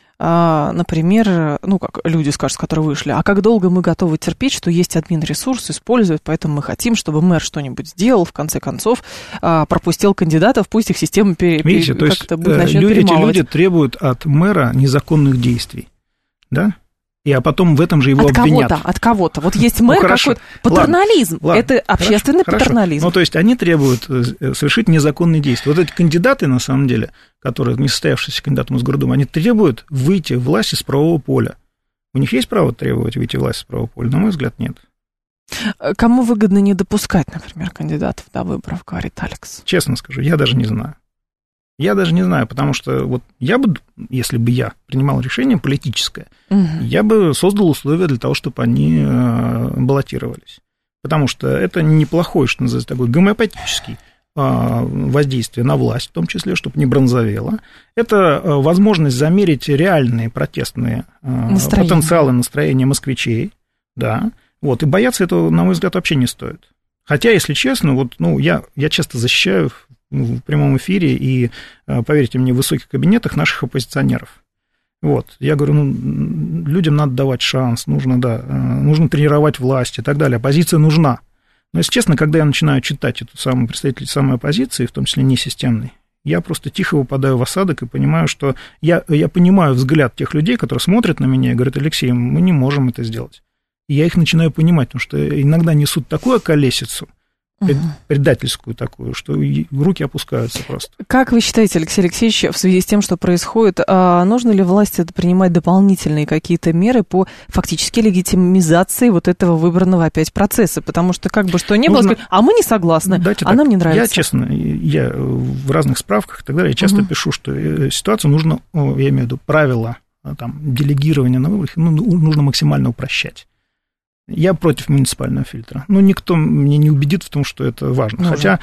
Например, ну, как люди скажут, которые вышли, а как долго мы готовы терпеть, что есть админ-ресурс, использовать, поэтому мы хотим, чтобы мэр что-нибудь сделал, в конце концов, пропустил кандидатов, пусть их система Видите, то есть эти люди требуют от мэра незаконных действий, да? А потом в этом же его обвинят. От кого-то. Вот есть мэр какой-то. Патернализм. Ладно, это общественный патернализм. Ну, то есть они требуют совершить незаконные действия. Вот эти кандидаты, на самом деле, которые не состоявшиеся кандидаты в Мосгордуму, они требуют выйти в власть из правового поля. У них есть право требовать выйти в власть из правового поля? На мой взгляд, нет. Кому выгодно не допускать, например, кандидатов до выборов, говорит Алекс? Честно скажу, я даже не знаю. Я даже не знаю, потому что вот я бы, если бы я принимал решение политическое, я бы создал условия для того, чтобы они баллотировались. Потому что это неплохой, что называется, такой гомеопатический воздействие на власть, в том числе, чтобы не бронзовело. Это возможность замерить реальные протестные потенциалы настроения москвичей, да, вот, и бояться этого, на мой взгляд, вообще не стоит. Хотя, если честно, вот, ну, я часто защищаю в прямом эфире и, поверьте мне, в высоких кабинетах наших оппозиционеров. Вот, я говорю, ну, людям надо давать шанс, нужно тренировать власть и так далее, оппозиция нужна. Но, если честно, когда я начинаю читать эту самую представителей самой оппозиции, в том числе несистемной, я просто тихо выпадаю в осадок и понимаю, что я понимаю взгляд тех людей, которые смотрят на меня и говорят: Алексей, мы не можем это сделать. И я их начинаю понимать, потому что иногда несут такую околесицу, предательскую такую, что руки опускаются просто. Как вы считаете, Алексей Алексеевич, в связи с тем, что происходит, нужно ли власти принимать дополнительные какие-то меры по фактически легитимизации вот этого выбранного опять процесса? Потому что как бы что ни было, а мы не согласны, нам не нравится. Я, честно, в разных справках и так далее часто пишу, что ситуацию нужно, я имею в виду правила там, делегирования на выборах, нужно максимально упрощать. Я против муниципального фильтра. Ну, никто меня не убедит в том, что это важно. Хотя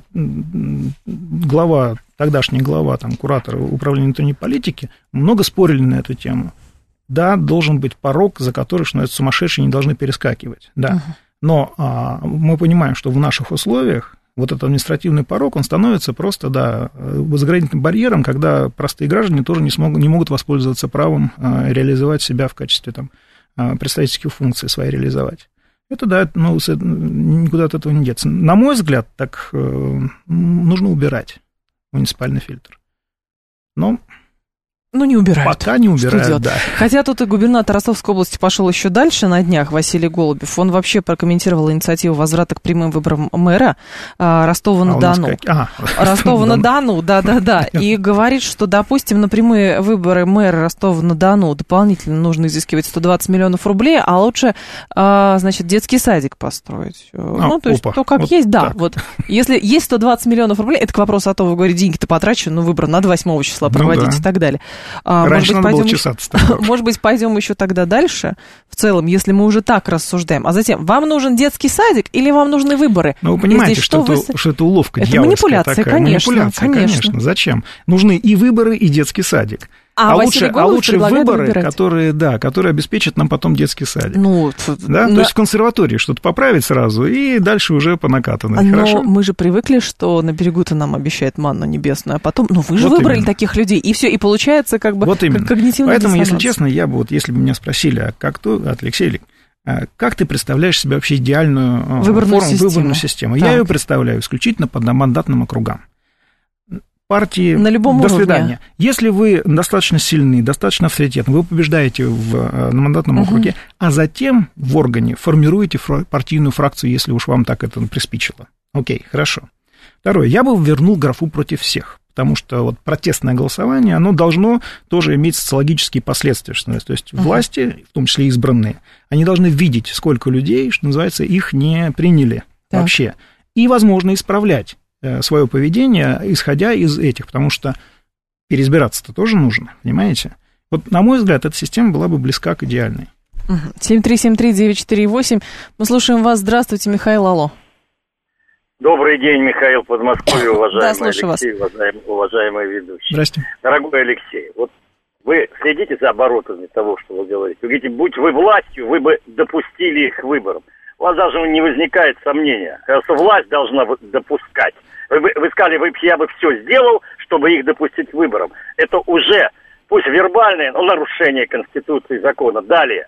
тогдашний глава, там, куратор управления внутренней политики, много спорили на эту тему. Да, должен быть порог, за который, что это сумасшедшие не должны перескакивать. Да. Но мы понимаем, что в наших условиях вот этот административный порог, он становится просто, заградительным барьером, когда простые граждане тоже не могут воспользоваться правом реализовать себя в качестве там, представительских функций свои реализовать. Это, никуда от этого не деться. На мой взгляд, так нужно убирать муниципальный фильтр. Но не убирают. Пока не убирают, да. Хотя тут и губернатор Ростовской области пошел еще дальше на днях, Василий Голубев. Он вообще прокомментировал инициативу возврата к прямым выборам мэра Ростова-на-Дону. Ростова-на-Дону, да. И говорит, что, допустим, на прямые выборы мэра Ростова-на-Дону дополнительно нужно изыскивать 120 миллионов рублей, а лучше, детский садик построить. То есть, то, как вот есть, да. Вот. Если есть 120 миллионов рублей, это к вопросу о том, вы говорите, деньги-то потрачены, выбор надо 8 числа проводить и так далее. Раньше надо было чесаться. Может быть, пойдем еще тогда дальше, в целом, если мы уже так рассуждаем. А затем, вам нужен детский садик или вам нужны выборы? Ну, вы понимаете, что это уловка дьявольская такая. Это манипуляция, конечно. Зачем? Нужны и выборы, и детский садик. А лучше выборы, которые обеспечат нам потом детский садик. То есть в консерватории что-то поправить сразу, и дальше уже по накатанной. Но мы же привыкли, что на берегу-то нам обещает манну небесную, а потом, вы же выбрали таких людей, и все, и получается как бы когнитивный диссонанс. Поэтому, если честно, если бы меня спросили, Алексей, как ты представляешь себе вообще идеальную выборную систему? Я ее представляю исключительно по одномандатным округам. Партии на любом до уровне. Свидания. Если вы достаточно сильны, достаточно авторитетны, вы побеждаете на мандатном округе, а затем в органе формируете партийную фракцию, если уж вам так это приспичило. Окей, хорошо. Второе. Я бы вернул графу против всех, потому что вот протестное голосование, оно должно тоже иметь социологические последствия. То есть власти, в том числе избранные, они должны видеть, сколько людей, что называется, их не приняли вообще, и, возможно, исправлять свое поведение, исходя из этих, потому что переизбираться-то тоже нужно, понимаете? Вот, на мой взгляд, эта система была бы близка к идеальной. 7373948. Мы слушаем вас. Здравствуйте, Михаил, алло. Добрый день, Михаил, Подмосковье, уважаемый Алексей, уважаемый ведущий. Здрасте. Дорогой Алексей, вот вы следите за оборотами того, что вы говорите. Вы говорите, будь вы властью, вы бы допустили их к выборам. У вас даже не возникает сомнения, что власть должна допускать. Вы сказали, я бы все сделал, чтобы их допустить к выборам. Это уже, пусть вербальное, но нарушение Конституции и закона. Далее,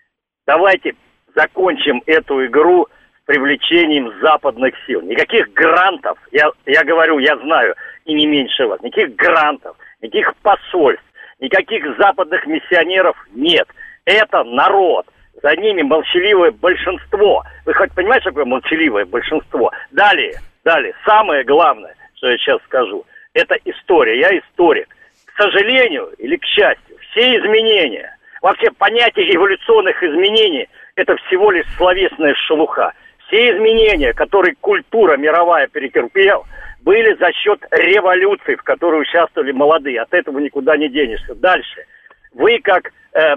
давайте закончим эту игру с привлечением западных сил. Никаких грантов, я говорю, я знаю, и не меньше вас, никаких грантов, никаких посольств, никаких западных миссионеров нет. Это народ. За ними молчаливое большинство. Вы хоть понимаете, что такое молчаливое большинство? Далее, самое главное, что я сейчас скажу, это история. Я историк. К сожалению или к счастью, все изменения, вообще понятие эволюционных изменений, это всего лишь словесная шелуха. Все изменения, которые культура мировая перетерпела, были за счет революций, в которой участвовали молодые. От этого никуда не денешься. Дальше. Вы, как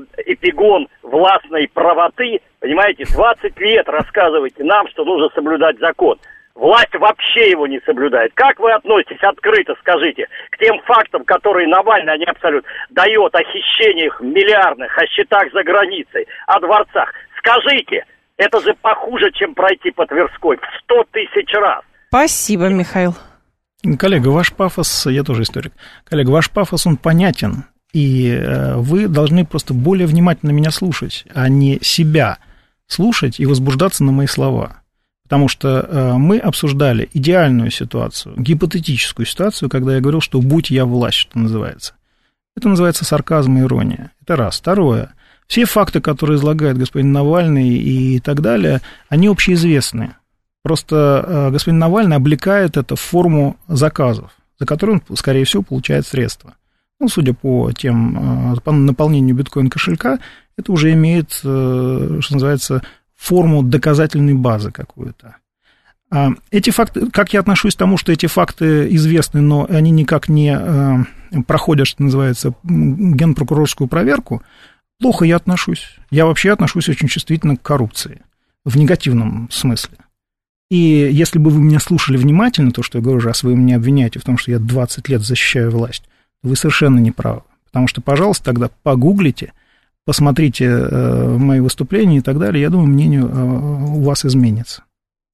эпигон властной правоты, понимаете, 20 лет рассказываете нам, что нужно соблюдать закон. Власть вообще его не соблюдает. Как вы относитесь, открыто скажите, к тем фактам, которые Навальный, они абсолютно дает о хищениях миллиардных, о счетах за границей, о дворцах? Скажите, это же похуже, чем пройти по Тверской в 100 тысяч раз. Спасибо, Михаил. Коллега, ваш пафос, я тоже историк, коллега, ваш пафос, он понятен, и вы должны просто более внимательно меня слушать, а не себя слушать и возбуждаться на мои слова. Потому что мы обсуждали идеальную ситуацию, гипотетическую ситуацию, когда я говорил, что будь я власть, что называется. Это называется сарказм и ирония. Это раз. Второе. Все факты, которые излагает господин Навальный и так далее, они общеизвестны. Просто господин Навальный облекает это в форму заказов, за которые он, скорее всего, получает средства. Ну, судя по наполнению биткоин-кошелька, это уже имеет, что называется, форму доказательной базы какую-то. Эти факты, как я отношусь к тому, что эти факты известны, но они никак не проходят, что называется, генпрокурорскую проверку, плохо я отношусь. Я вообще отношусь очень чувствительно к коррупции, в негативном смысле. И если бы вы меня слушали внимательно, то, что я говорю, раз вы меня обвиняете в том, что я 20 лет защищаю власть, вы совершенно не правы. Потому что, пожалуйста, тогда погуглите, посмотрите мои выступления и так далее, я думаю, мнение у вас изменится.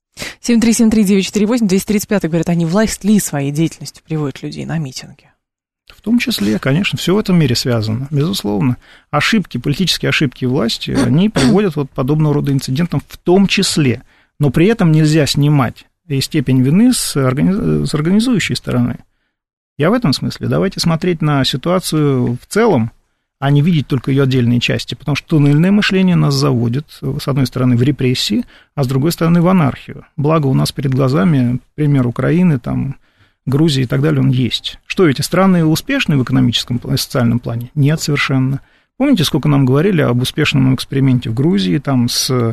7373948, 235 говорят, они власть ли своей деятельностью приводят людей на митинги? В том числе, конечно, все в этом мире связано, безусловно. Ошибки, политические ошибки власти, они приводят вот подобного рода инцидентам в том числе. Но при этом нельзя снимать и степень вины с организующей стороны. Я в этом смысле. Давайте смотреть на ситуацию в целом, а не видеть только ее отдельные части, потому что туннельное мышление нас заводит, с одной стороны, в репрессии, а с другой стороны, в анархию. Благо у нас перед глазами пример Украины, там, Грузии и так далее, он есть. Что, эти страны успешны в экономическом и социальном плане? Нет, совершенно. Помните, сколько нам говорили об успешном эксперименте в Грузии, там, с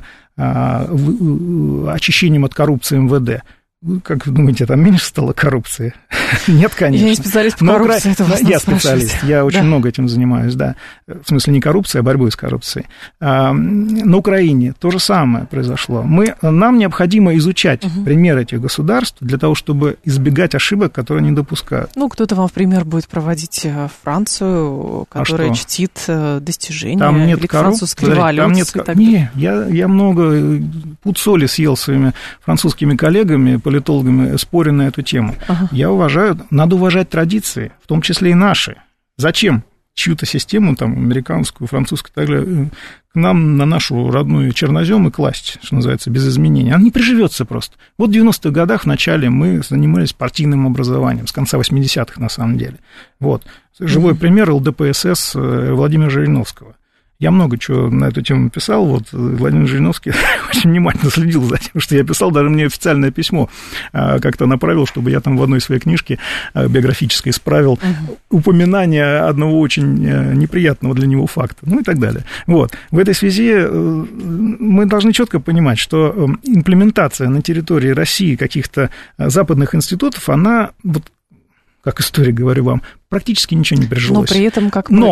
очищением от коррупции МВД? Как вы думаете, там меньше стало коррупции? Нет, конечно. Я не специалист по коррупции, это вас я специалист, я очень много этим занимаюсь, да. В смысле не коррупции, а борьбой с коррупцией. На Украине то же самое произошло. Нам необходимо изучать примеры этих государств для того, чтобы избегать ошибок, которые они допускают. Ну, кто-то вам в пример будет проводить Францию, которая чтит достижения там нет Великой Французской революции. Не, я много пуд соли съел своими французскими коллегами, политологами, споря на эту тему. Я уважаю, надо уважать традиции, в том числе и наши. Зачем чью-то систему, там, американскую, французскую, так далее, к нам, на нашу родную чернозем и класть, что называется, без изменений? Она не приживется просто. Вот в 90-х годах в начале мы занимались партийным образованием, с конца 80-х, на самом деле. Вот. Живой пример ЛДПСС Владимира Жириновского. Я много чего на эту тему писал, вот Владимир Жириновский очень внимательно следил за тем, что я писал, даже мне официальное письмо как-то направил, чтобы я там в одной своей книжке биографической исправил упоминание одного очень неприятного для него факта, ну и так далее. Вот. В этой связи мы должны четко понимать, что имплементация на территории России каких-то западных институтов, она, вот, как историк говорю вам, практически ничего не прижилось. Но при этом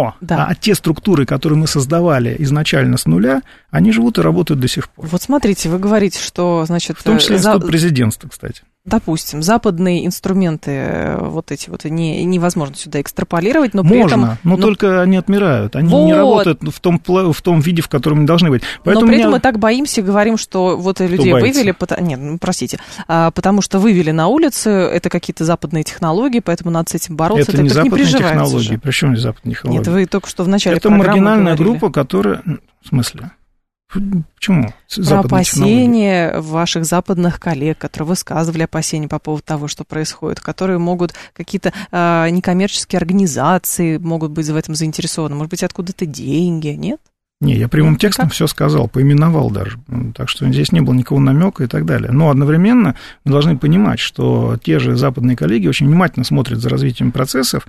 те структуры, которые мы создавали изначально с нуля, они живут и работают до сих пор. Вот смотрите, вы говорите, что, значит... В том числе институт президентства, кстати. Допустим, западные инструменты вот эти вот невозможно сюда экстраполировать, но можно, при этом... но только они отмирают, они не работают в том виде, в котором они должны быть. Поэтому но при этом мы так боимся, говорим, что вот людей вывели... Нет, простите, потому что вывели на улицу, это какие-то западные технологии, поэтому надо с этим бороться. Это не западные технологии, причем здесь западные технологии? Нет, вы только что в начале это программы маргинальная говорили. группа, которая... В смысле? Почему? Про опасения ваших западных коллег, которые высказывали опасения по поводу того, что происходит, которые могут какие-то некоммерческие организации могут быть в этом заинтересованы, может быть, откуда-то деньги, нет? Не, я прямым текстом все сказал, поименовал даже, так что здесь не было никакого намека и так далее. Но одновременно мы должны понимать, что те же западные коллеги очень внимательно смотрят за развитием процессов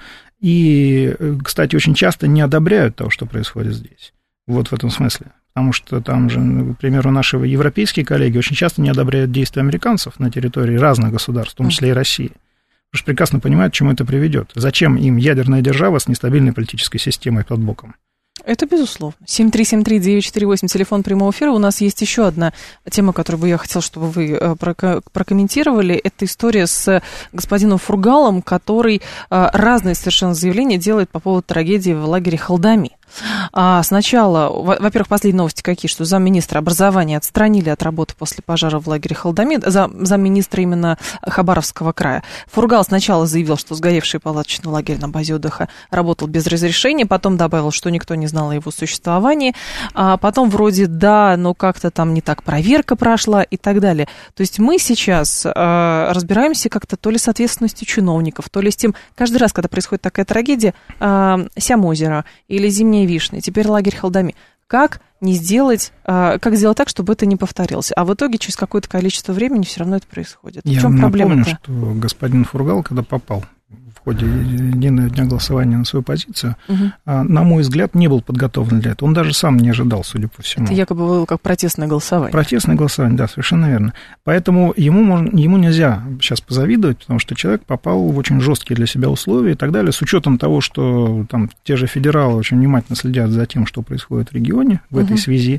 и, кстати, очень часто не одобряют того, что происходит здесь. Вот в этом смысле. Потому что там же, к примеру, наши европейские коллеги очень часто не одобряют действия американцев на территории разных государств, в том числе и России. Потому что прекрасно понимают, к чему это приведет. Зачем им ядерная держава с нестабильной политической системой под боком? Это безусловно. 7373948, телефон прямого эфира. У нас есть еще одна тема, которую бы я хотела, чтобы вы прокомментировали. Это история с господином Фургалом, который разные совершенно заявления делает по поводу трагедии в лагере Халдами. Сначала, во-первых, последние новости какие, что замминистра образования отстранили от работы после пожара в лагере Халдами, замминистра именно Хабаровского края. Фургал сначала заявил, что сгоревший палаточный лагерь на базе отдыха работал без разрешения, потом добавил, что никто не знал о его существовании, а потом вроде да, но как-то там не так проверка прошла и так далее. То есть мы сейчас разбираемся как-то то ли с ответственностью чиновников, то ли с тем, каждый раз, когда происходит такая трагедия, Сямозеро или Зимняя Вишня, теперь лагерь Халдами. Как сделать так, чтобы это не повторилось? А в итоге через какое-то количество времени все равно это происходит. В чем проблема-то? Я напомню, что господин Фургал, когда попал в ходе единого дня голосования на свою позицию, на мой взгляд, не был подготовлен для этого. Он даже сам не ожидал, судя по всему. Это якобы было как протестное голосование. Протестное голосование, да, совершенно верно. Поэтому ему нельзя сейчас позавидовать, потому что человек попал в очень жесткие для себя условия и так далее, с учетом того, что там те же федералы очень внимательно следят за тем, что происходит в регионе в этой связи.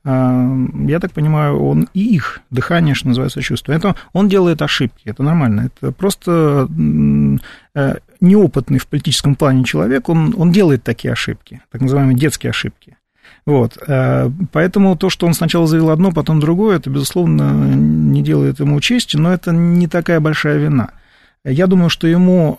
Я так понимаю, он и их дыхание, что называется, чувствует. Это он делает ошибки, это нормально. Это просто неопытный в политическом плане человек, он делает такие ошибки, так называемые детские ошибки. Вот. Поэтому то, что он сначала заявил одно, потом другое, это, безусловно, не делает ему чести, но это не такая большая вина. Я думаю, что ему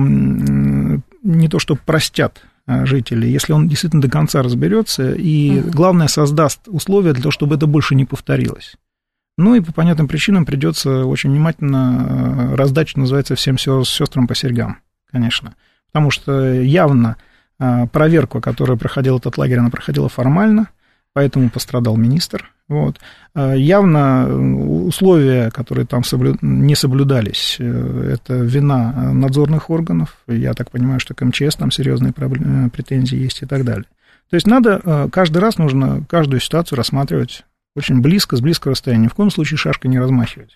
не то что простят жители, если он действительно до конца разберется и, главное, создаст условия для того, чтобы это больше не повторилось. Ну и по понятным причинам придется очень внимательно раздать, что называется, всем сестрам по серьгам, конечно. Потому что явно проверку, которая проходила этот лагерь, она проходила формально, поэтому пострадал министр. Вот. Явно условия, которые там не соблюдались, это вина надзорных органов. Я так понимаю, что к МЧС там серьезные претензии есть и так далее. То есть каждый раз нужно каждую ситуацию рассматривать очень близко, с близкого расстояния. Ни в коем случае шашкой не размахивать.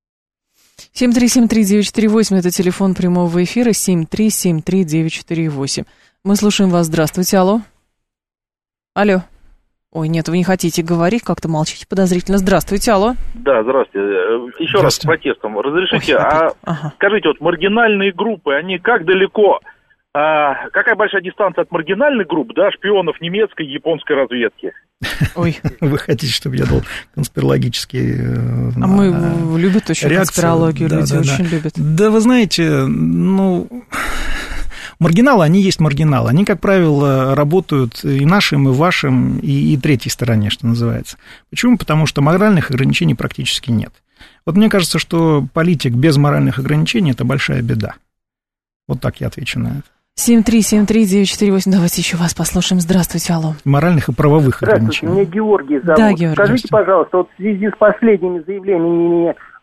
7373948, это телефон прямого эфира, 7373948. Мы слушаем вас. Здравствуйте, алло. Алло. Ой, нет, вы не хотите говорить, как-то молчите подозрительно. Здравствуйте, алло. Да, здравствуйте. Еще раз с протестом. Разрешите, скажите, вот маргинальные группы, они как далеко... какая большая дистанция от маргинальных групп, да, шпионов немецкой и японской разведки? Ой. Вы хотите, чтобы я дал конспирологические мы любят очень реакции. Конспирологию, люди очень любят. Да, вы знаете, маргиналы, они есть маргиналы. Они, как правило, работают и нашим, и вашим, и третьей стороне, что называется. Почему? Потому что моральных ограничений практически нет. Вот мне кажется, что политик без моральных ограничений – это большая беда. Вот так я отвечу на это. 7373948, давайте еще вас послушаем. Здравствуйте, алло. Моральных и правовых ограничений. Мне Георгий зовут. Да, Георгий. Скажите, пожалуйста, вот в связи с последними заявлениями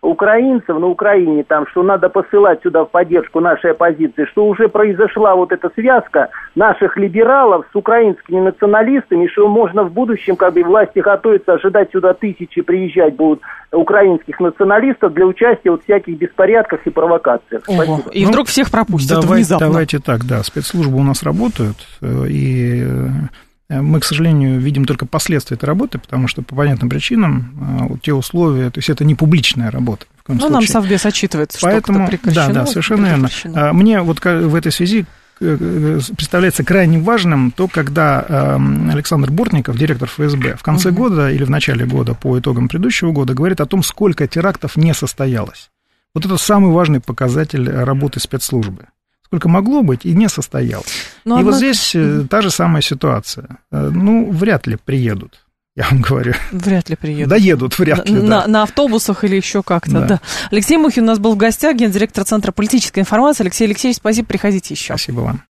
украинцев на Украине, там, что надо посылать сюда в поддержку нашей оппозиции, что уже произошла вот эта связка наших либералов с украинскими националистами, что можно в будущем, как бы, власти готовятся ожидать сюда тысячи приезжать будут украинских националистов для участия в всяких беспорядках и провокациях. Ого. И вдруг всех пропустят внезапно. Давайте так, да, спецслужбы у нас работают, и мы, к сожалению, видим только последствия этой работы, потому что по понятным причинам те условия, то есть это не публичная работа. Ну, нам Совбез отчитывается, поэтому, что прекращено. Да, совершенно верно. Мне вот в этой связи представляется крайне важным то, когда Александр Бортников, директор ФСБ, в конце года или в начале года по итогам предыдущего года говорит о том, сколько терактов не состоялось. Вот это самый важный показатель работы спецслужбы. Сколько могло быть и не состоялось. Но и вот здесь та же самая ситуация. Ну, вряд ли приедут, я вам говорю. Вряд ли приедут. Доедут, вряд ли, да. На автобусах или еще как-то, да. Алексей Мухин у нас был в гостях, гендиректор Центра политической информации. Алексей Алексеевич, спасибо, приходите еще. Спасибо вам.